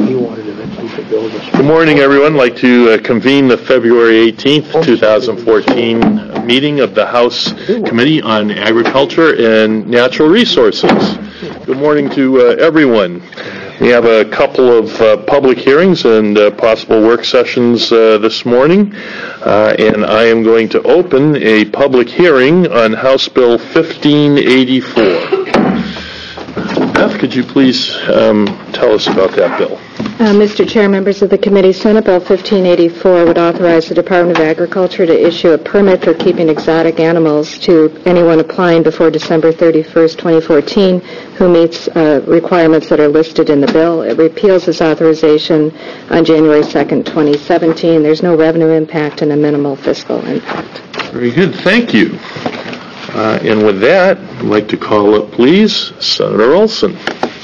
Good morning, everyone. I'd like to convene the February 18th, 2014 meeting of the House Committee on Agriculture and Natural Resources. Good morning to everyone. We have a couple of public hearings and possible work sessions this morning, and I am going to open a public hearing on House Bill 1584. Beth, could you please tell us about that bill? Mr. Chair, members of the committee, Senate Bill 1584 would authorize the Department of Agriculture to issue a permit for keeping exotic animals to anyone applying before December 31st, 2014, who meets requirements that are listed in the bill. It repeals this authorization on January 2nd, 2017. There's no revenue impact and a minimal fiscal impact. Very good. Thank you. And with that, I'd like to call up, please, Senator Olson.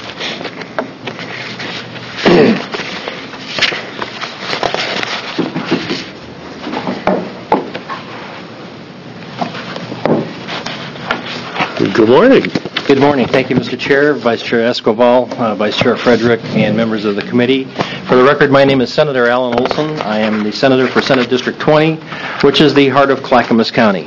Good morning. Good morning. Thank you, Mr. Chair, Vice Chair Escobar, Vice Chair Frederick, and members of the committee. For the record, my name is Senator Alan Olson. I am the Senator for Senate District 20, which is the heart of Clackamas County.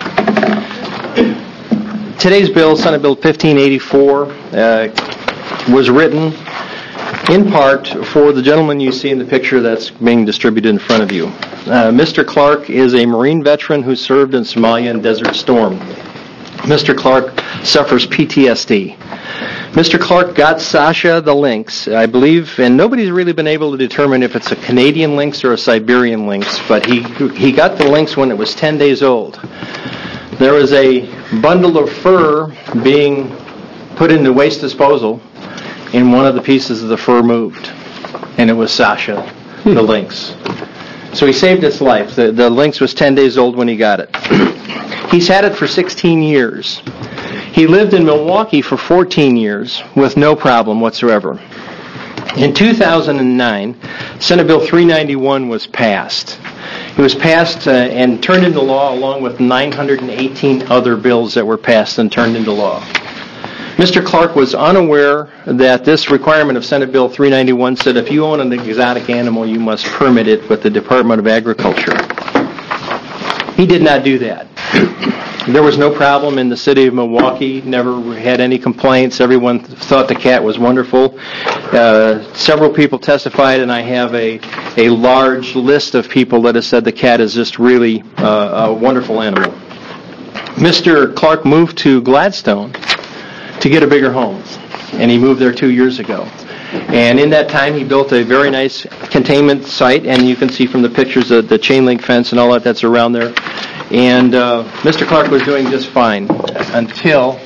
Today's bill, Senate Bill 1584, was written in part for the gentleman you see in the picture that's being distributed in front of you. Mr. Clark is a Marine veteran who served in Somalia and Desert Storm. Mr. Clark suffers PTSD. Mr. Clark got Sasha the lynx, I believe, and nobody's really been able to determine if it's a Canadian lynx or a Siberian lynx, but he got the lynx when it was 10 days old. There was a bundle of fur being put into waste disposal, and one of the pieces of the fur moved, and it was Sasha, the lynx. So he saved its life. The lynx was 10 days old when he got it. He's had it for 16 years. He lived in Milwaukee for 14 years with no problem whatsoever. In 2009, Senate Bill 391 was passed. It was passed and turned into law along with 918 other bills that were passed and turned into law. Mr. Clark was unaware that this requirement of Senate Bill 391 said if you own an exotic animal, you must permit it with the Department of Agriculture. He did not do that. There was no problem in the city of Milwaukee, never had any complaints. Everyone thought the cat was wonderful. Several people testified, and I have a large list of people that have said the cat is just really a wonderful animal. Mr. Clark moved to Gladstone to get a bigger home, and he moved there 2 years ago. And in that time, he built a very nice containment site, and you can see from the pictures the chain link fence and all that's around there. And Mr. Clark was doing just fine until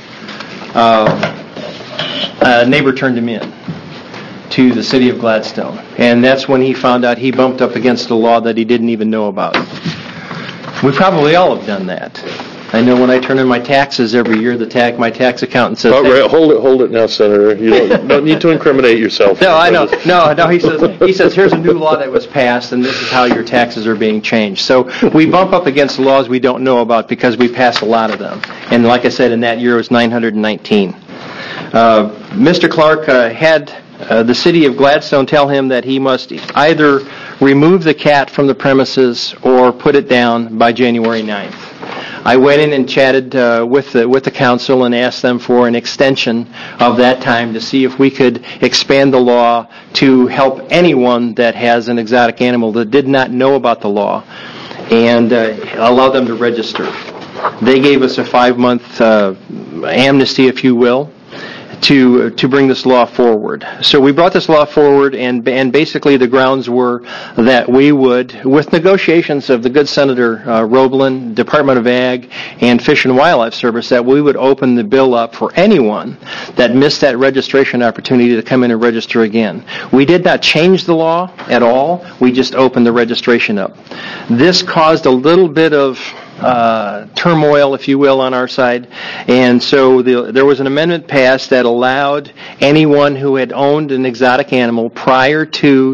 a neighbor turned him in to the city of Gladstone. And that's when he found out he bumped up against a law that he didn't even know about. We probably all have done that. I know when I turn in my taxes every year, my tax accountant says... Oh, right. Hold it now, Senator. You don't need to incriminate yourself. No, I know. No, he says, here's a new law that was passed, and this is how your taxes are being changed. So we bump up against laws we don't know about because we pass a lot of them. And like I said, in that year it was 919. Mr. Clark had the city of Gladstone tell him that he must either remove the cat from the premises or put it down by January 9th. I went in and chatted with the council and asked them for an extension of that time to see if we could expand the law to help anyone that has an exotic animal that did not know about the law and allow them to register. They gave us a 5-month amnesty, if you will, to bring this law forward. So we brought this law forward, and basically the grounds were that we would, with negotiations of the good Senator Roblin, Department of Ag, and Fish and Wildlife Service, that we would open the bill up for anyone that missed that registration opportunity to come in and register again. We did not change the law at all. We just opened the registration up. This caused a little bit of turmoil, if you will, on our side. And so there was an amendment passed that allowed anyone who had owned an exotic animal prior to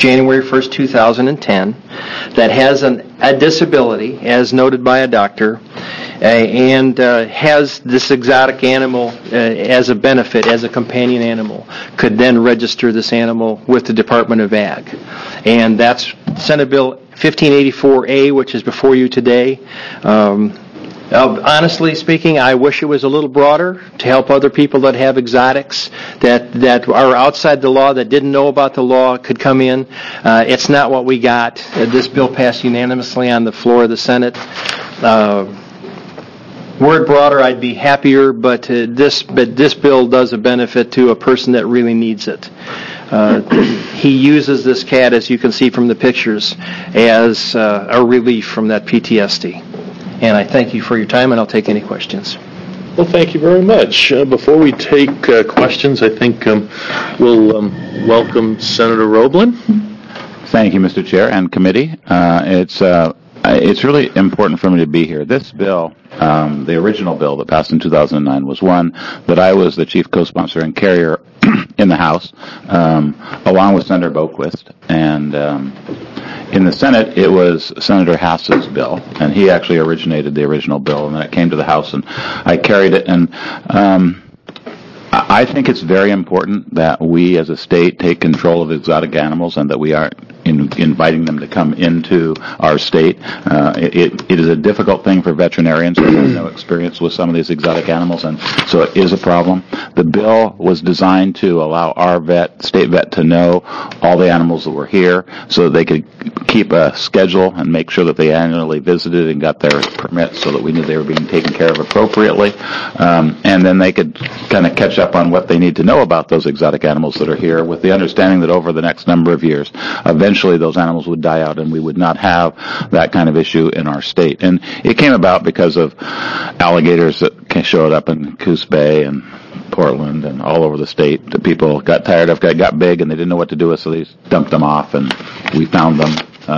January 1st, 2010, that has a disability, as noted by a doctor, and has this exotic animal as a benefit, as a companion animal, could then register this animal with the Department of Ag. And that's Senate Bill 1584A, which is before you today. Honestly speaking, I wish it was a little broader to help other people that have exotics that are outside the law, that didn't know about the law, could come in. It's not what we got. This bill passed unanimously on the floor of the Senate. Were it broader, I'd be happier, but this bill does a benefit to a person that really needs it. He uses this cat, as you can see from the pictures, as a relief from that PTSD. And I thank you for your time, and I'll take any questions. Well, thank you very much. Before we take questions, I think we'll welcome Senator Roeblen. Thank you, Mr. Chair and committee. It's really important for me to be here. This bill, the original bill that passed in 2009, was one that I was the chief co-sponsor and carrier in the House, along with Senator Boquist. And in the Senate, it was Senator Hass's bill, and he actually originated the original bill, and then it came to the House, and I carried it. And I think it's very important that we as a state take control of exotic animals and that we are inviting them to come into our state. It is a difficult thing for veterinarians who have no experience with some of these exotic animals, and so it is a problem. The bill was designed to allow our state vet, to know all the animals that were here so that they could keep a schedule and make sure that they annually visited and got their permits so that we knew they were being taken care of appropriately. And then they could kind of catch up on what they need to know about those exotic animals that are here, with the understanding that over the next number of years, eventually those animals would die out and we would not have that kind of issue in our state. And it came about because of alligators that showed up in Coos Bay and Portland and all over the state that people got tired of, got big, and they didn't know what to do with, so they dumped them off, and we found them.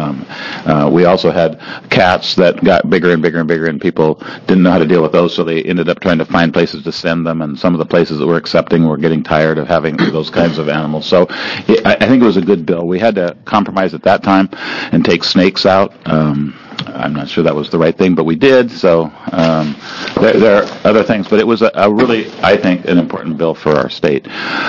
We also had cats that got bigger and bigger and bigger, and people didn't know how to deal with those, so they ended up trying to find places to send them, and some of the places that were accepting were getting tired of having those kinds of animals. So I think it was a good bill. We had to compromise at that time and take snakes out. I'm not sure that was the right thing, but we did. So there are other things, but it was a really, I think, an important bill for our state.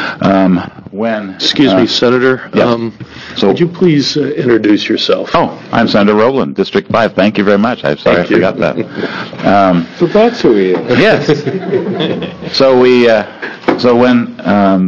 Excuse me, Senator. Yes. Would you please introduce yourself? Oh, I'm Senator Roeblen, District 5. Thank you very much. I'm sorry I forgot that. So that's who he is. Yes. So when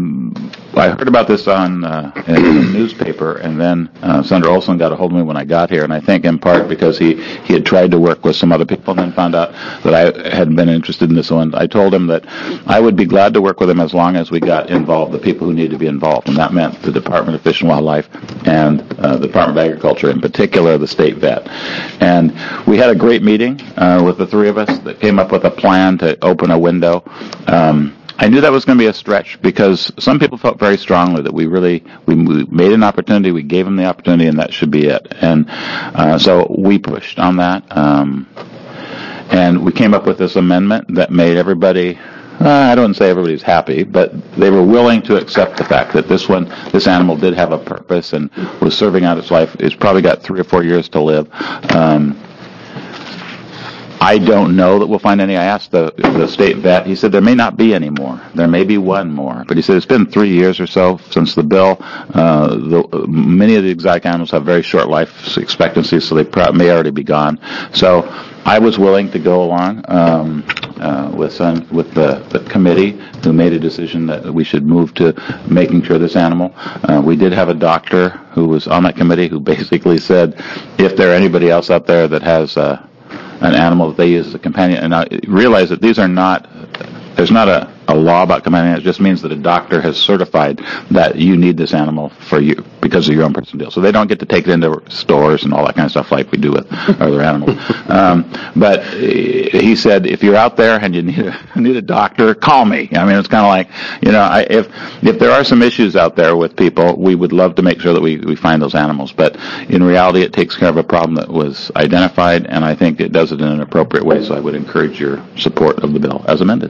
I heard about this in the newspaper, and then Senator Olson got a hold of me when I got here, and I think in part because he had tried to work with some other people and then found out that I had been interested in this one. I told him that I would be glad to work with him as long as we got involved, the people who need to be involved, and that meant the Department of Fish and Wildlife and the Department of Agriculture, in particular the state vet. And we had a great meeting with the three of us that came up with a plan to open a window. I knew that was going to be a stretch because some people felt very strongly that we made an opportunity, we gave them the opportunity, and that should be it. And so we pushed on that, and we came up with this amendment that made everybody, I don't say everybody's happy, but they were willing to accept the fact that this animal did have a purpose and was serving out its life. It's probably got 3 or 4 years to live. I don't know that we'll find any. I asked the state vet. He said there may not be any more. There may be one more. But he said it's been 3 years or so since the bill. Many of the exotic animals have very short life expectancy, so they may already be gone. So I was willing to go along with the committee, who made a decision that we should move to making sure this animal. We did have a doctor who was on that committee who basically said, if there are anybody else out there that has an animal that they use as a companion, and I realize that there's not a law about companion. It just means that a doctor has certified that you need this animal for you because of your own personal deal. So they don't get to take it into stores and all that kind of stuff like we do with other animals. But he said, if you're out there and you need a doctor, call me. I mean, it's kind of like, if there are some issues out there with people, we would love to make sure that we find those animals. But in reality, it takes care of a problem that was identified, and I think it does it in an appropriate way. So I would encourage your support of the bill as amended.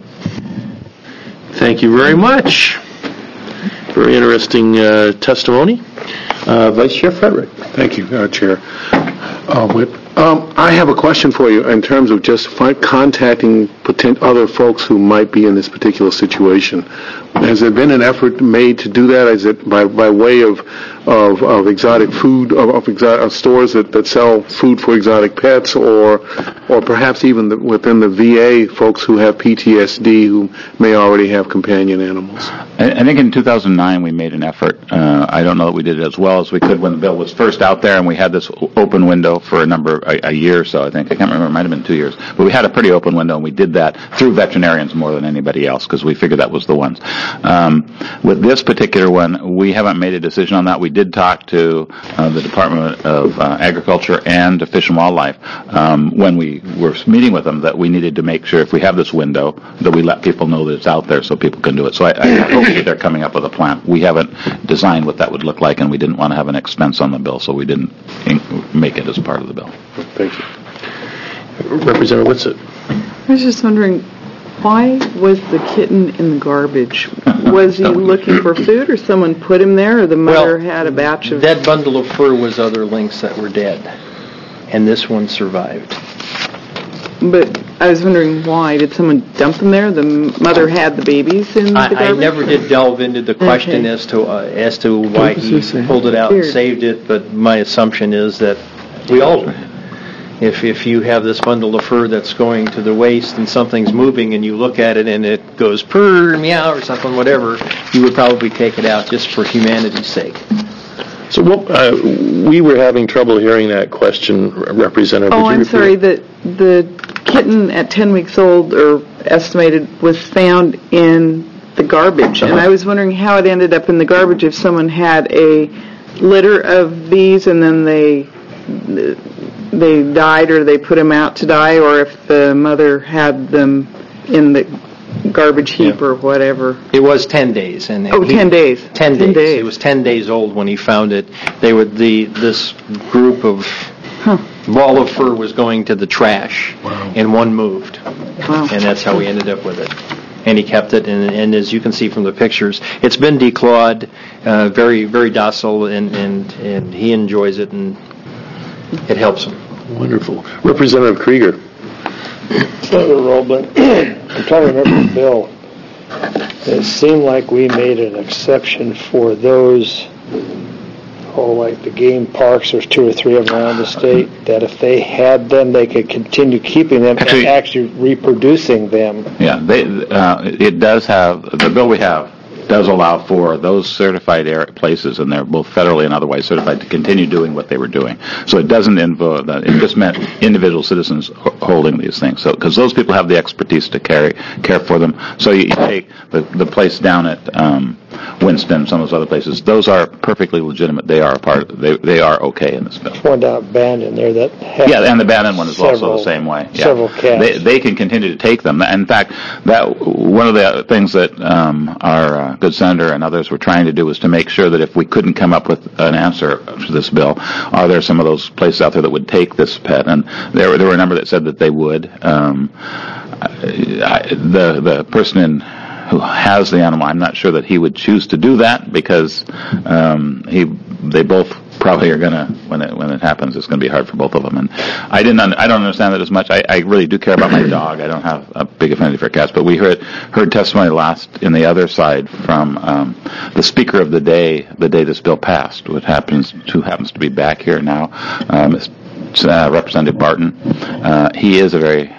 Thank you very much. Very interesting testimony. Vice Chair Frederick. Thank you, Chair. Whip. I have a question for you in terms of just contacting other folks who might be in this particular situation. Has there been an effort made to do that? Is it by way of exotic food, of stores that sell food for exotic pets, or perhaps even within the VA, folks who have PTSD who may already have companion animals? I think in 2009 we made an effort. I don't know that we did it as well as we could when the bill was first out there, and we had this open window for a year or so. I can't remember. It might have been 2 years, but we had a pretty open window, and we did that through veterinarians more than anybody else because we figured that was the ones. With this particular one, we haven't made a decision on that. We did talk to the Department of Agriculture and Fish and Wildlife when we were meeting with them that we needed to make sure if we have this window that we let people know that it's out there so people can do it. So I hope that they're coming up with a plan. We haven't designed what that would look like, and we didn't want to have an expense on the bill, so we didn't make it as part of the bill. Thank you. Representative Whitsitt. I was just wondering, why was the kitten in the garbage? Was he looking for food, or someone put him there, or the mother had a batch of... That bundle of fur was other lynx that were dead, and this one survived. But I was wondering why. Did someone dump them there? The mother had the babies in the garbage? I never did delve into the question as to why he pulled it out and saved it, but my assumption is that we all do. If you have this bundle of fur that's going to the waste and something's moving and you look at it and it goes purr, meow, or something, whatever, you would probably take it out just for humanity's sake. So we were having trouble hearing that question, Representative. Oh, I'm sorry. The kitten at 10 weeks old, or estimated, was found in the garbage. And I was wondering how it ended up in the garbage if someone had a litter of these and then they died, or they put them out to die, or if the mother had them in the garbage heap or whatever. It was 10 days. 10 days. 10 days. It was 10 days old when he found it. They were this group of ball of fur was going to the trash, and one moved. Wow. And that's how we ended up with it. And he kept it, and as you can see from the pictures, it's been declawed, very, very docile, and he enjoys it, and it helps him. Wonderful. Representative Krieger. Senator Roblin, I'm trying to remember the bill. It seemed like we made an exception for those, like the game parks, there's 2 or 3 of them around the state, that if they had them, they could continue keeping them and actually reproducing them. Yeah, it does have, the bill we have does allow for those certified places, and they're both federally and otherwise certified, to continue doing what they were doing. So it doesn't involve that. It just meant individual citizens holding these things. So because those people have the expertise to care for them. So you take the place down at Winston, some of those other places. Those are perfectly legitimate. They are a part of, they are okay in this bill. One down Bandon there that had and the Bandon one is also the same way. Yeah. Several cats. They can continue to take them. In fact, that one of the things that our good senator and others were trying to do was to make sure that if we couldn't come up with an answer to this bill, are there some of those places out there that would take this pet? And there were a number that said that they would. The person who has the animal, I'm not sure that he would choose to do that because they both probably are gonna, when it happens, it's gonna be hard for both of them. And I don't understand that as much. I really do care about my dog. I don't have a big affinity for cats, but we heard testimony last in the other side from the speaker of the day this bill passed, which happens to be back here now, Representative Barton. He is a very,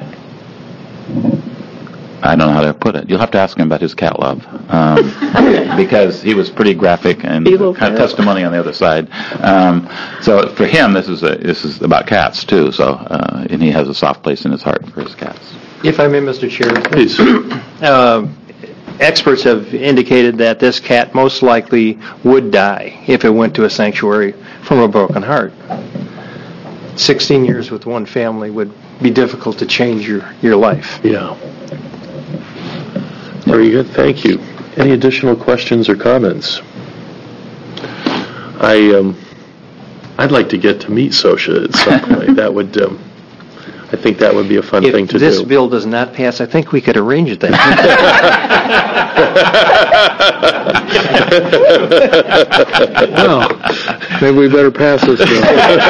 I don't know how to put it. You'll have to ask him about his cat love, because he was pretty graphic and kind of testimony on the other side. So for him, this is about cats too. So and he has a soft place in his heart for his cats. If I may, Mr. Chair, Please. Experts have indicated that this cat most likely would die if it went to a sanctuary from a broken heart. 16 years with one family would be difficult to change your life. Yeah. Very good. Thank you. Any additional questions or comments? I'd like to get to meet Sosha at some point. That would, I think that would be a fun thing to do. If this bill does not pass, I think we could arrange that. Maybe we better pass this bill.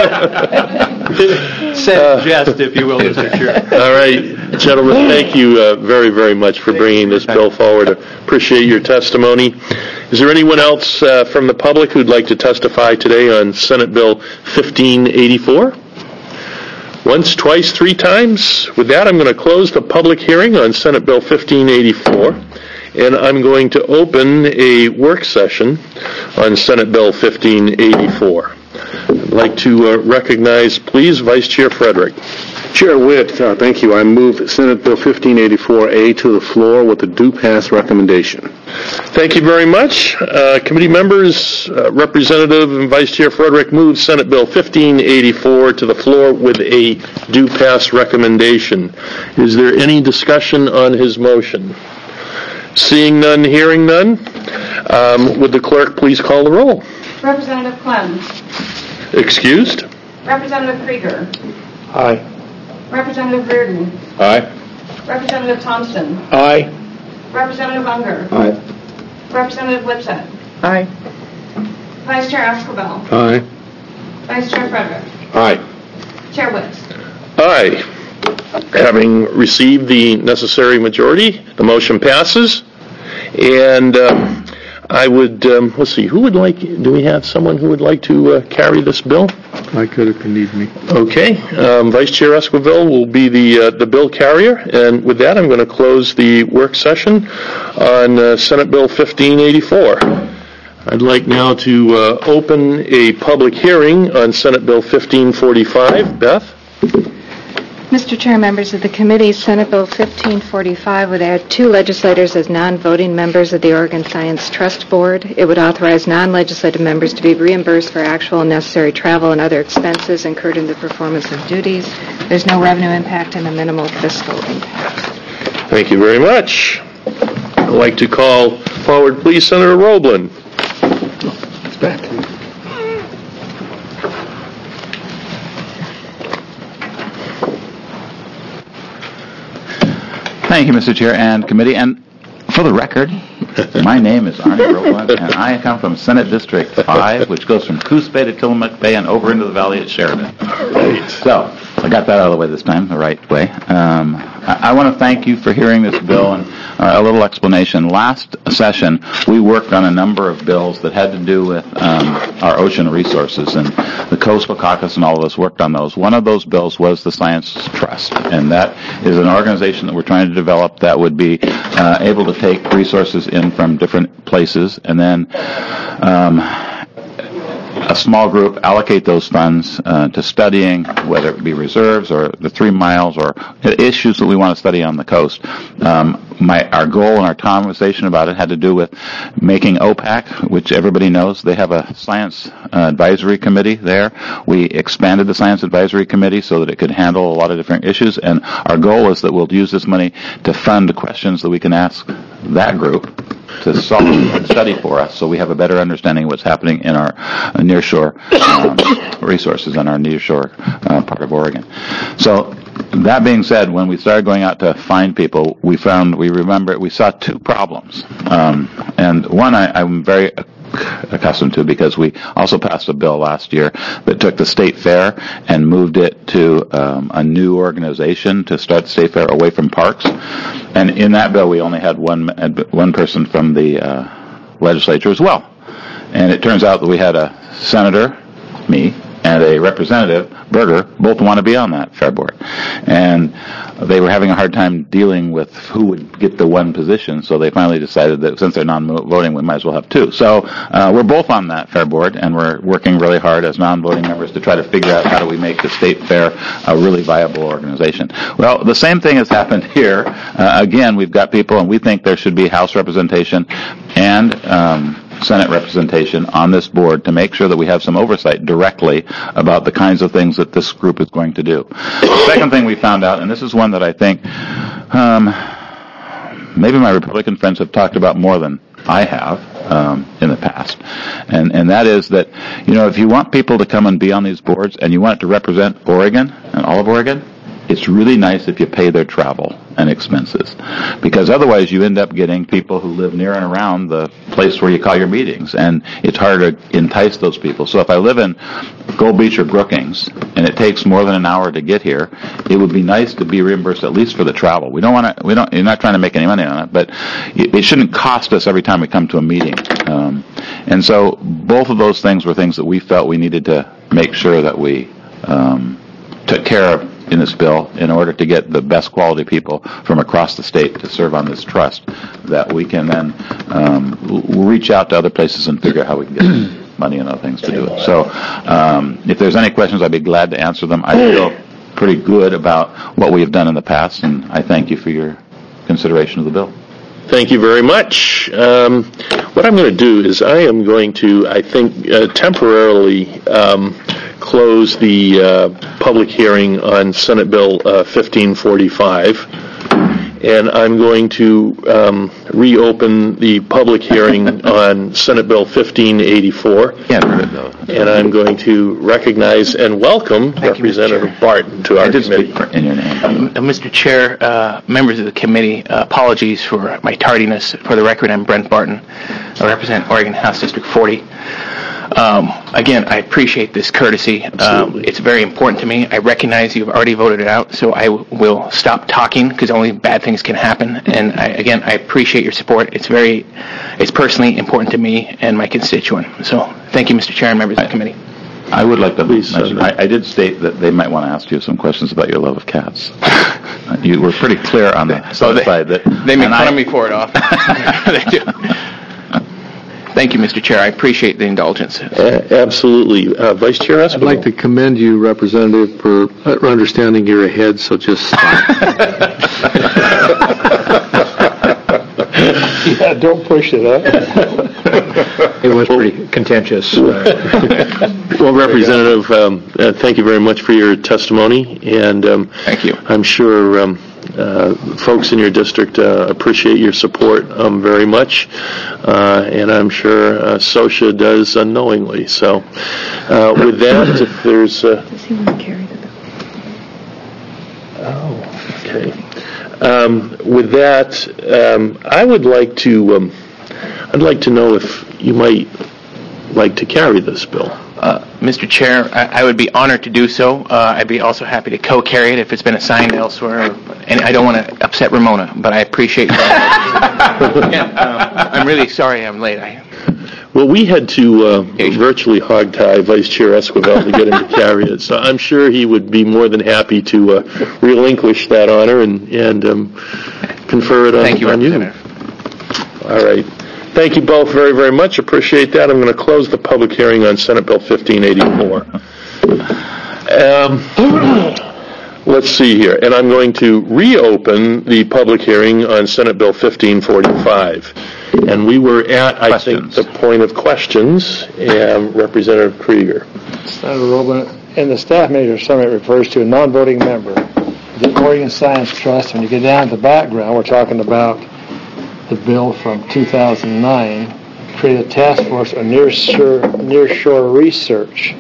Said jest, if you will, Mr. Chair. All right, gentlemen, thank you very, very much for bringing this bill forward. Appreciate your testimony. Is there anyone else from the public who'd like to testify today on Senate Bill 1584? Once, twice, three times? With that, I'm going to close the public hearing on Senate Bill 1584, and I'm going to open a work session on Senate Bill 1584. I'd like to recognize, please, Vice Chair Frederick. Chair Witt, thank you. I move Senate Bill 1584A to the floor with a do pass recommendation. Thank you very much. Committee members, Representative and Vice Chair Frederick moves Senate Bill 1584 to the floor with a do pass recommendation. Is there any discussion on his motion? Seeing none, hearing none, would the clerk please call the roll? Representative Clem. Excused? Representative Krieger. Aye. Representative Reardon. Aye. Representative Thompson. Aye. Representative Unger. Aye. Representative Lipset. Aye. Vice Chair Esquivel. Aye. Vice Chair Frederick. Aye. Chair Witt. Aye. Having received the necessary majority, the motion passes. And I would, let's see, who would like, do we have someone who would like to carry this bill? I could if you need me. Okay. Vice Chair Esquivel will be the bill carrier. And with that, I'm going to close the work session on Senate Bill 1584. I'd like now to open a public hearing on Senate Bill 1545. Beth? Mr. Chair, members of the committee, Senate Bill 1545 would add 2 legislators as non-voting members of the Oregon Science Trust Board. It would authorize non-legislative members to be reimbursed for actual and necessary travel and other expenses incurred in the performance of duties. There's no revenue impact and a minimal fiscal impact. Thank you very much. I'd like to call forward, please, Senator Roeblen. It's back. Thank you, Mr. Chair and committee. And for the record, my name is Arnie Roeblen, and I come from Senate District 5, which goes from Coos Bay to Tillamook Bay and over into the valley at Sheridan. Right. So, I got that out of the way this time, the right way. I want to thank you for hearing this bill, and a little explanation. Last session, we worked on a number of bills that had to do with our ocean resources, and the Coastal Caucus and all of us worked on those. One of those bills was the Science Trust, and that is an organization that we're trying to develop that would be able to take resources in from different places, and then a small group allocate those funds to studying, whether it be reserves or the 3 miles or issues that we want to study on the coast. Our goal and our conversation about it had to do with making OPAC, which everybody knows. They have a science advisory committee there. We expanded the science advisory committee so that it could handle a lot of different issues, and our goal is that we'll use this money to fund questions that we can ask that group to solve and study for us, so we have a better understanding of what's happening in our nearshore resources in our nearshore part of Oregon. So that being said, when we started going out to find people, we saw 2 problems, and one I'm very accustomed to because we also passed a bill last year that took the state fair and moved it to a new organization to start the state fair away from parks. And in that bill, we only had one person from the legislature as well. And it turns out that we had a senator, me, and a representative, Berger, both want to be on that fair board. And they were having a hard time dealing with who would get the one position, so they finally decided that since they're non-voting, we might as well have 2. So we're both on that fair board, and we're working really hard as non-voting members to try to figure out how do we make the state fair a really viable organization. Well, the same thing has happened here. Again, we've got people, and we think there should be House representation and Senate representation on this board to make sure that we have some oversight directly about the kinds of things that this group is going to do. The second thing we found out, and this is one that I think maybe my Republican friends have talked about more than I have in the past, and that is that, if you want people to come and be on these boards and you want it to represent Oregon and all of Oregon, it's really nice if you pay their travel and expenses, because otherwise you end up getting people who live near and around the place where you call your meetings, and it's hard to entice those people. So if I live in Gold Beach or Brookings and it takes more than an hour to get here, it would be nice to be reimbursed at least for the travel. You're not trying to make any money on it, but it shouldn't cost us every time we come to a meeting. And so both of those things were things that we felt we needed to make sure that we took care of in this bill in order to get the best quality people from across the state to serve on this trust, that we can then reach out to other places and figure out how we can get money and other things to do it. So if there's any questions, I'd be glad to answer them. I feel pretty good about what we have done in the past, and I thank you for your consideration of the bill. Thank you very much. What I'm going to do is I am going to, I think, temporarily close the public hearing on Senate Bill 1545, and I'm going to reopen the public hearing on Senate Bill 1584. And I'm going to recognize and welcome Representative Barton to our committee. In your name. Mr. Chair, members of the committee, apologies for my tardiness. For the record, I'm Brent Barton. I represent Oregon House District 40. Again, I appreciate this courtesy. It's very important to me. I recognize you've already voted it out, so I will stop talking because only bad things can happen. And I appreciate your support. It's personally important to me and my constituent. So thank you, Mr. Chair and members of the committee. I would like to mention, I did state that they might want to ask you some questions about your love of cats. You were pretty clear on the side that they make fun of me for it often. They do. Thank you, Mr. Chair. I appreciate the indulgence. Absolutely. Vice Chair Escobar. I'd like to commend you, Representative, for understanding you're ahead, so just stop. Yeah, don't push it up. It was pretty contentious. Well, Representative, thank you very much for your testimony, and thank you. I'm sure folks in your district appreciate your support very much, and I'm sure SOSHA does unknowingly. So with that, if there's... Does he want to carry the bill? Oh, okay. With that, I would like to... I'd like to know if you might like to carry this bill. Mr. Chair, I would be honored to do so. I'd be also happy to co-carry it if it's been assigned elsewhere. And I don't want to upset Ramona, but I appreciate that. I'm really sorry I'm late. Well, we had to virtually hog-tie Vice Chair Esquivel to get him to carry it, so I'm sure he would be more than happy to relinquish that honor and confer it on you. Thank you, Representative. All right. Thank you both very, very much. Appreciate that. I'm going to close the public hearing on Senate Bill 1584. Let's see here. And I'm going to reopen the public hearing on Senate Bill 1545. And we were at, I think, the point of questions. Representative Krieger. Senator Roblin, in the staff measure summary, it refers to a non-voting member. The Oregon Science Trust, when you get down to the background, we're talking about the bill from 2009, create a task force on nearshore research.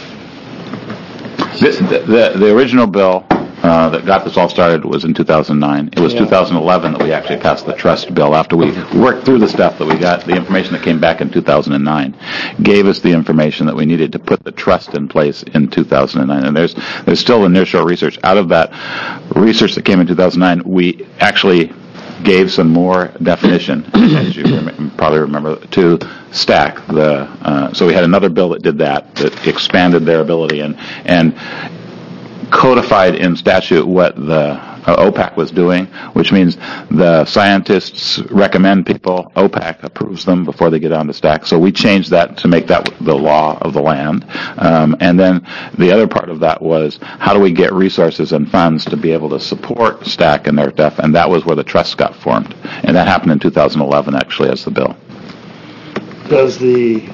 The original bill that got this all started was in 2009. It was 2011 that we actually passed the trust bill after we worked through the stuff that we got. The information that came back in 2009 gave us the information that we needed to put the trust in place in 2009. And there's still the nearshore research. Out of that research that came in 2009, we actually gave some more definition, as you probably remember, to STAC. So we had another bill that did that expanded their ability and codified in statute what the OPAC was doing, which means the scientists recommend people, OPAC approves them before they get on to STAC. So we changed that to make that the law of the land. And then the other part of that was how do we get resources and funds to be able to support STAC and their stuff, and that was where the trust got formed. And that happened in 2011, actually, as the bill. Does the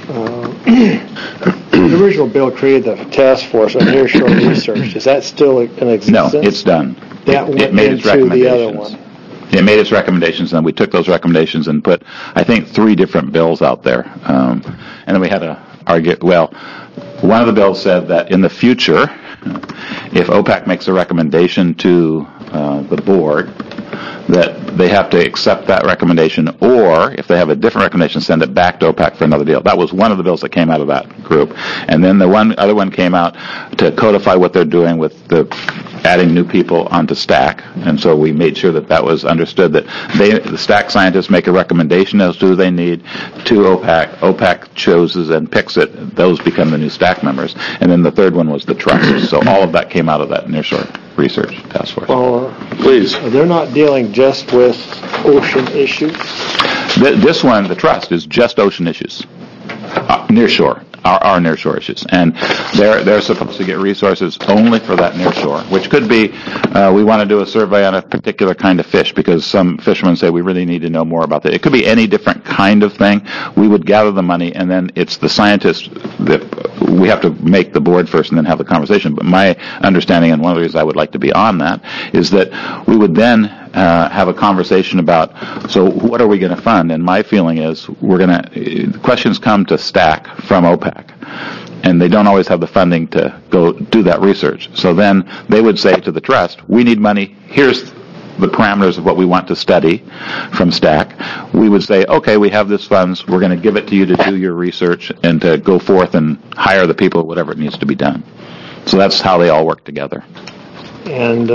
original bill created the task force on nearshore research? Is that still in existence? No, it's done. That it made its recommendations. The other one. It made its recommendations, and we took those recommendations and put, I think, 3 different bills out there. And then we had to argue, well, one of the bills said that in the future, If OPAC makes a recommendation to the board, that they have to accept that recommendation, or if they have a different recommendation, send it back to OPAC for another deal. That was one of the bills that came out of that group. And then the other one came out to codify what they're doing with the adding new people onto STAC. And so we made sure that was understood, that the STAC scientists make a recommendation as to who they need to OPAC. OPAC chooses and picks it. Those become the new STAC members. And then the third one was the trust. So all of that came out of that nearshore research task force. Well, Please. they're not dealing just with ocean issues. This one, the trust, is just ocean issues. Nearshore. Our nearshore issues, and they're supposed to get resources only for that nearshore, which could be we want to do a survey on a particular kind of fish because some fishermen say we really need to know more about that. It could be any different kind of thing. We would gather the money, and then it's the scientists that we have to make the board first and then have the conversation. But my understanding, and one of the reasons I would like to be on that, is that we would then have a conversation about, so what are we going to fund? And my feeling is questions come to STAC from OPAC, and they don't always have the funding to go do that research. So then they would say to the trust, we need money, here's the parameters of what we want to study from STAC. We would say, okay, we have this funds, we're going to give it to you to do your research and to go forth and hire the people, whatever it needs to be done. So that's how they all work together. And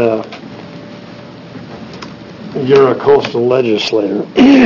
you're a coastal legislator.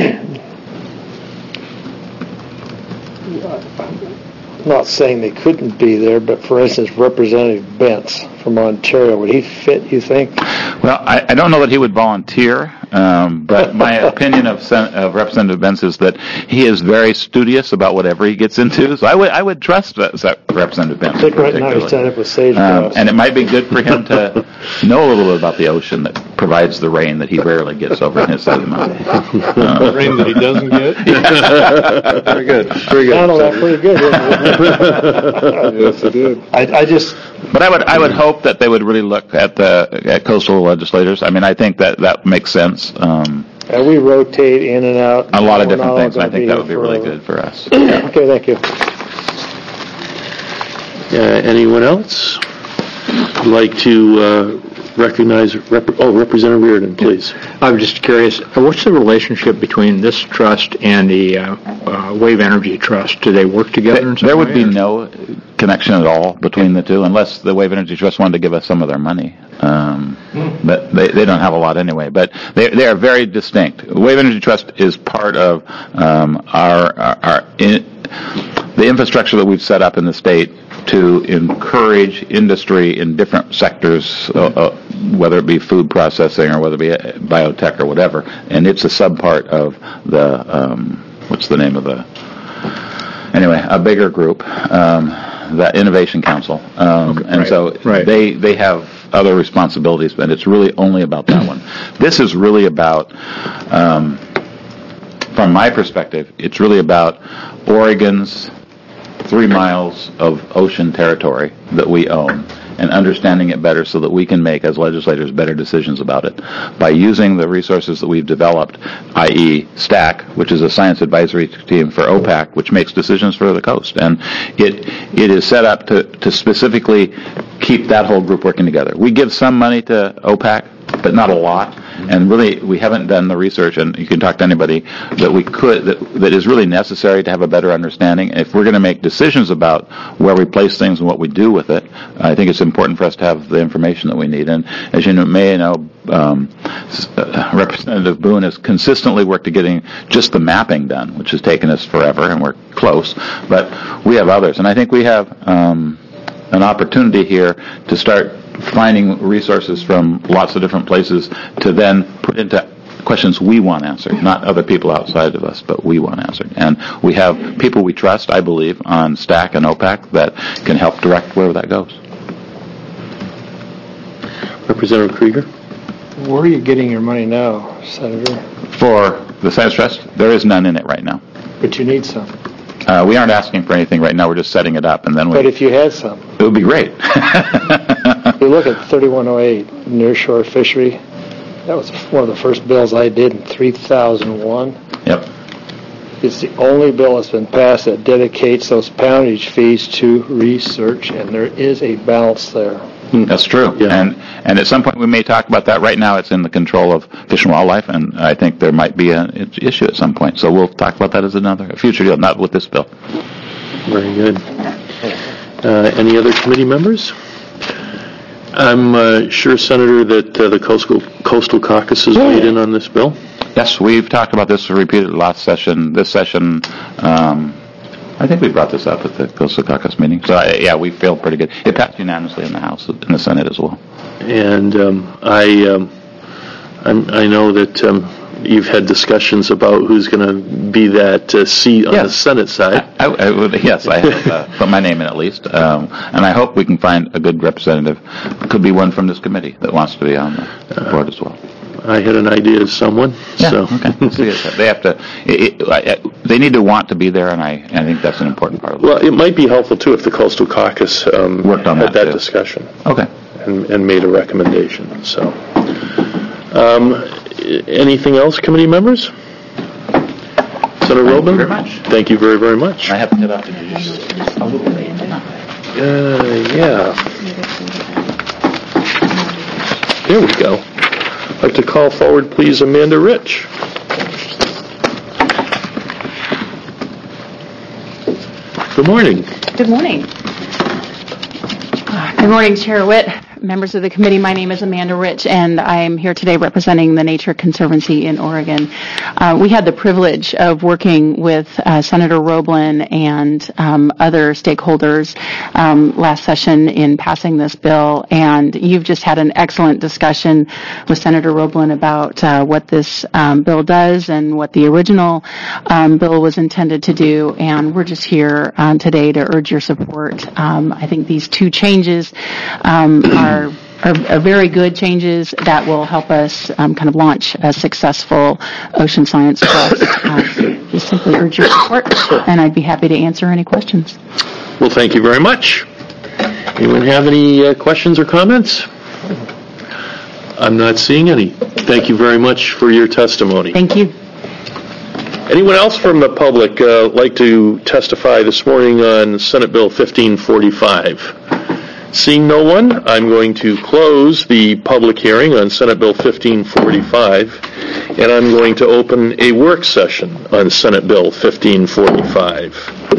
I'm not saying they couldn't be there, but for instance, Representative Bentz from Ontario, would he fit, you think? Well, I don't know that he would volunteer, but my opinion of Representative Bentz is that he is very studious about whatever he gets into. So I would trust Representative Bentz. I think right now he's tied up with sagebrush. And it might be good for him to know a little bit about the ocean that provides the rain that he rarely gets over in his side of the mountain. Rain that he doesn't get? Very good. Very good. Handled that pretty good, didn't you? Yes, it did. But I would hope that they would really look at coastal legislators. I mean, I think that makes sense. And we rotate in and out. A lot of different things, and I think that would be really good for us. Okay, thank you. Anyone else? I'd like to recognize Representative Reardon, please. I'm just curious, what's the relationship between this trust and the Wave Energy Trust? Do they work together in some There would way, be or? no connection at all between the two, unless the Wave Energy Trust wanted to give us some of their money. But they don't have a lot anyway. But they are very distinct. Wave Energy Trust is part of the infrastructure that we've set up in the state to encourage industry in different sectors, whether it be food processing or whether it be biotech or whatever. And it's a subpart of the, what's the name of the, anyway, a bigger group, the Innovation Council. They have other responsibilities, but it's really only about that one. This is really about, from my perspective, it's really about Oregon's 3 miles of ocean territory that we own and understanding it better so that we can make, as legislators, better decisions about it by using the resources that we've developed, i.e. STAC, which is a science advisory team for OPAC, which makes decisions for the coast. And it is set up to specifically keep that whole group working together. We give some money to OPAC, but not a lot. And really, we haven't done the research, and you can talk to anybody, that is really necessary to have a better understanding. If we're going to make decisions about where we place things and what we do with it, I think it's important for us to have the information that we need. And as you may know, Representative Boone has consistently worked to getting just the mapping done, which has taken us forever, and we're close. But we have others, and I think we have an opportunity here to start finding resources from lots of different places to then put into questions we want answered, not other people outside of us, but we want answered. And we have people we trust, I believe, on STAC and OPAC that can help direct where that goes. Representative Krieger? Where are you getting your money now, Senator? For the Science Trust, there is none in it right now. But you need some. We aren't asking for anything right now. We're just setting it up, and then But if you had some. it would be great. You look at 3108, nearshore fishery. That was one of the first bills I did in 3001. Yep. It's the only bill that's been passed that dedicates those poundage fees to research, and there is a balance there. That's true. Yeah. And at some point we may talk about that. Right now it's in the control of Fish and Wildlife, and I think there might be an issue at some point. So we'll talk about that as a future deal, not with this bill. Very good. Any other committee members? I'm sure, Senator, that the Coastal Caucus has weighed in on this bill. Yes, we've talked about this repeatedly last session. This session, I think we brought this up at the Coastal Caucus meeting. So, we feel pretty good. It passed unanimously in the House and the Senate as well. And I know that you've had discussions about who's going to be that seat on the Senate side. Yes, I have put my name in at least. And I hope we can find a good representative. It could be one from this committee that wants to be on the board as well. I had an idea of someone. Yeah, so. Okay. They have to. They need to want to be there, and I think that's an important part of it. Well, it might be helpful too if the Coastal Caucus worked on had that too. Discussion. Okay. And made a recommendation. So, anything else, committee members? Senator Roblin? Thank you very much. Thank you very, very much. I have to get out to do just a little bit. Yeah. There we go. I'd like to call forward, please, Amanda Rich. Good morning. Good morning. Good morning, Chair Witt, members of the committee. My name is Amanda Rich, and I am here today representing the Nature Conservancy in Oregon. We had the privilege of working with Senator Roblin and other stakeholders last session in passing this bill, and you've just had an excellent discussion with Senator Roblin about what this bill does and what the original bill was intended to do, and we're just here today to urge your support. I think these two changes are very good changes that will help us kind of launch a successful Ocean Science Trust. Just simply urge your support, and I'd be happy to answer any questions. Well, thank you very much. Anyone have any questions or comments? I'm not seeing any. Thank you very much for your testimony. Thank you. Anyone else from the public like to testify this morning on Senate Bill 1545? Seeing no one, I'm going to close the public hearing on Senate Bill 1545, and I'm going to open a work session on Senate Bill 1545.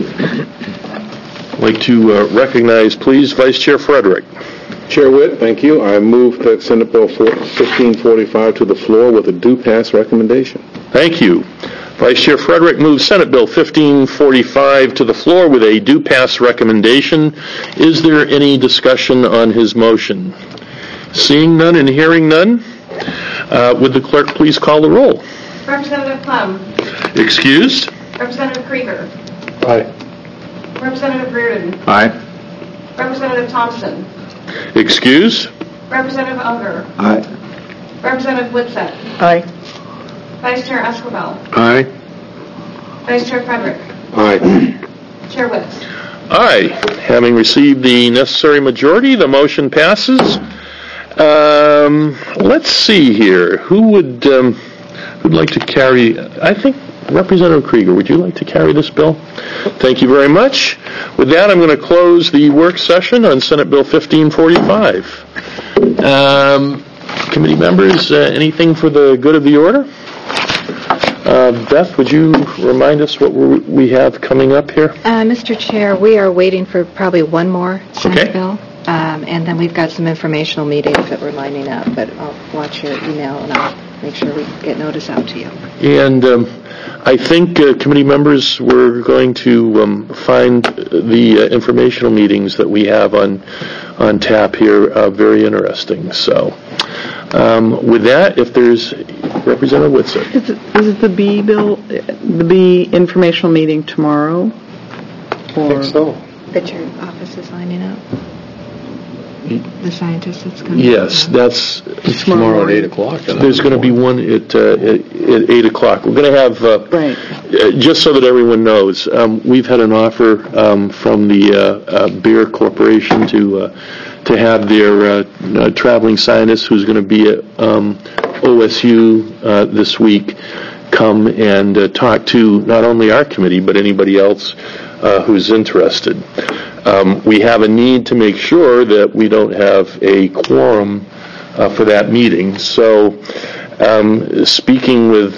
I'd like to recognize, please, Vice Chair Frederick. Chair Witt, thank you. I move that Senate Bill 1545 to the floor with a due pass recommendation. Thank you. Vice Chair Frederick moves Senate Bill 1545 to the floor with a due pass recommendation. Is there any discussion on his motion? Seeing none and hearing none, would the clerk please call the roll? Representative Plum. Excused? Representative Krieger. Aye. Representative Reardon. Aye. Representative Thompson. Excused? Representative Unger. Aye. Representative Whitsett. Aye. Vice Chair Esquivel. Aye. Vice Chair Frederick. Aye. Chair Witt. Aye. Having received the necessary majority, the motion passes. Let's see here. Who'd like to carry? I think Representative Krieger, would you like to carry this bill? Thank you very much. With that, I'm going to close the work session on Senate Bill 1545. Committee members, anything for the good of the order? Beth, would you remind us what we have coming up here? Mr. Chair, we are waiting for probably one more Senate bill, and then we've got some informational meetings that we're lining up, but I'll watch your email and I'll make sure we get notice out to you. And I think committee members were going to find the informational meetings that we have on tap here very interesting. So with that, if there's Representative Whitsett. Is it the B bill, the B informational meeting tomorrow? I think so. That your office is lining up? The scientist that's going to... Yes, that's Tomorrow at 8 o'clock. There's going to be one at 8 o'clock. We're going to have, just so that everyone knows, we've had an offer from the Beer Corporation to have their traveling scientist who's going to be at OSU this week come and talk to not only our committee but anybody else who's interested. We have a need to make sure that we don't have a quorum for that meeting. So, speaking with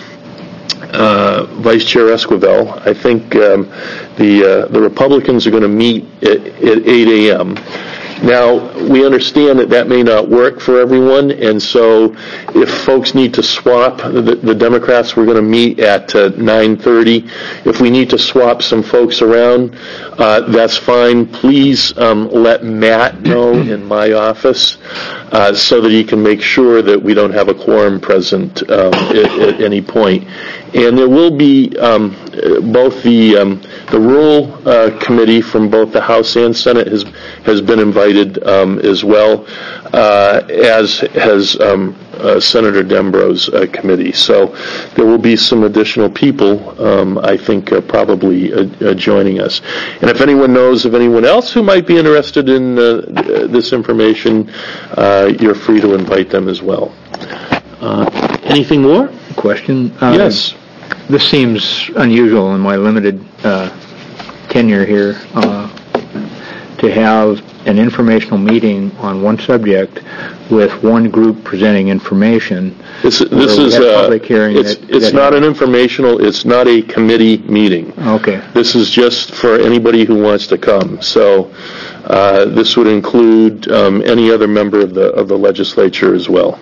Vice Chair Esquivel, I think the Republicans are going to meet at 8 a.m. Now, we understand that may not work for everyone, and so if folks need to swap, the Democrats were going to meet at 9:30. If we need to swap some folks around, that's fine. Please let Matt know in my office so that he can make sure that we don't have a quorum present at any point. And there will be both the Rural Committee from both the House and Senate has been invited as well, as has Senator Dembro's committee. So there will be some additional people, I think, probably joining us. And if anyone knows of anyone else who might be interested in this information, you're free to invite them as well. Anything more? Question? Yes. This seems unusual in my limited tenure here to have an informational meeting on one subject with one group presenting information. This is public hearing. It's not an informational. It's not a committee meeting. Okay. This is just for anybody who wants to come. So this would include any other member of the legislature as well.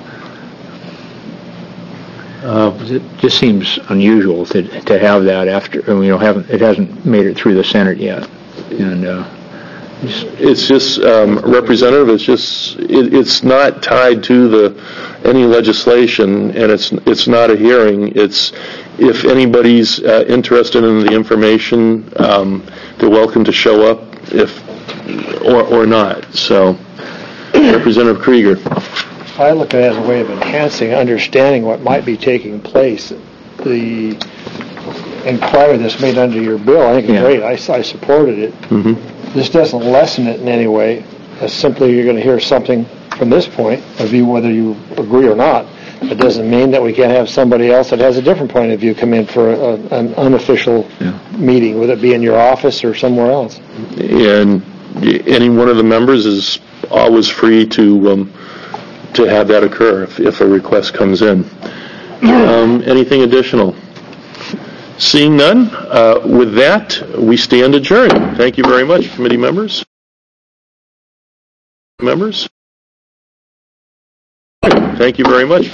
It just seems unusual to have that after it hasn't made it through the Senate yet, and it's just representative. It's not tied to any legislation, and it's not a hearing. It's if anybody's interested in the information, they're welcome to show up or not. So, Representative Krieger. I look at it as a way of enhancing understanding what might be taking place. The inquiry that's made under your bill, I think is great. I supported it. Mm-hmm. This doesn't lessen it in any way. It's simply you're going to hear something from this point of view, whether you agree or not. It doesn't mean that we can't have somebody else that has a different point of view come in for an unofficial meeting, whether it be in your office or somewhere else. And any one of the members is always free to have that occur if a request comes in. Anything additional? Seeing none, with that, we stand adjourned. Thank you very much, committee members. Thank you very much.